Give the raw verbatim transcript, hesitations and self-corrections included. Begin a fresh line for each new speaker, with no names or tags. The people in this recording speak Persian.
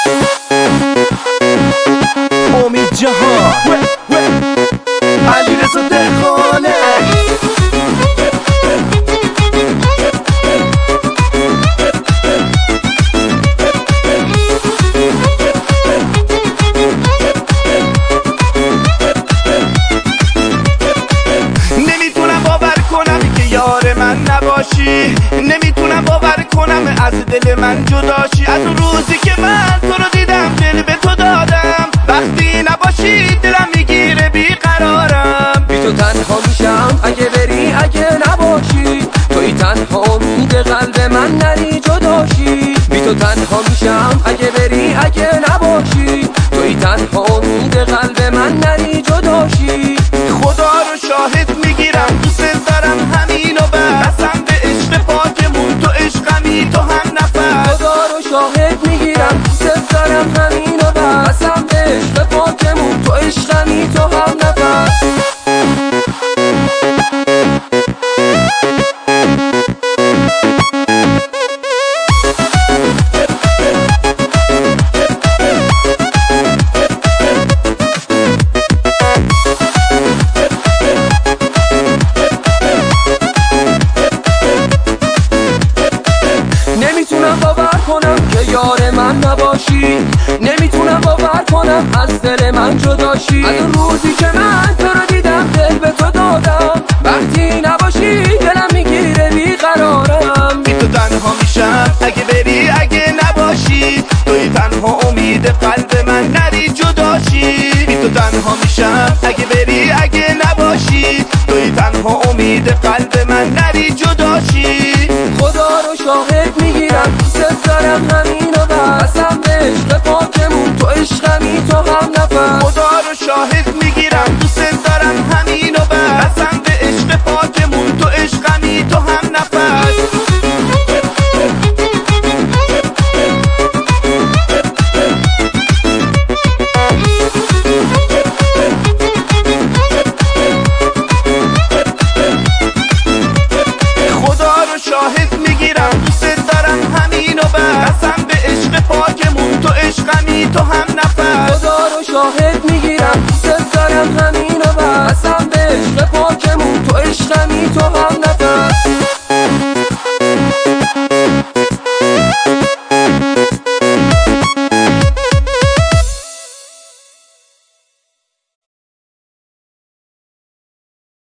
امید جهان علیرضا دهقانه.
نمیتونم باور کنم که یار من نباشی، نمیتونم باور کنم از دل من جداشی. از اون روزی که من تو رو دیدم دل به تو دادم، وقتی نباشی دلم میگیره بیقرارم.
بی تو تنها میشم اگه بری اگه نباشی، توی تنها امید قلب من نری جداشی. بی تو تنها میشم اگه بری اگه نباشی، توی تنها امید قلب من نری جداشی.
خدا رو شاهد میگیرم دوست دارم همینو بس، قسم به عشق پاکمون تو عشقمی تو هم نفس.
خدا رو شاهد میگیرم دوست دارم همینو بس، قسم به عشق پاکمون تو عشقمی تو هم نفس. نمیتونم باور کنم که یار من نباشی، نمیتونم باور کنم از دل من جداشی. از اون روزی که من تو رو دیدم دل به تو دادم، وقتی نباشی دلم میگیره بیقرارم.
بی تو تنها میشم اگه بری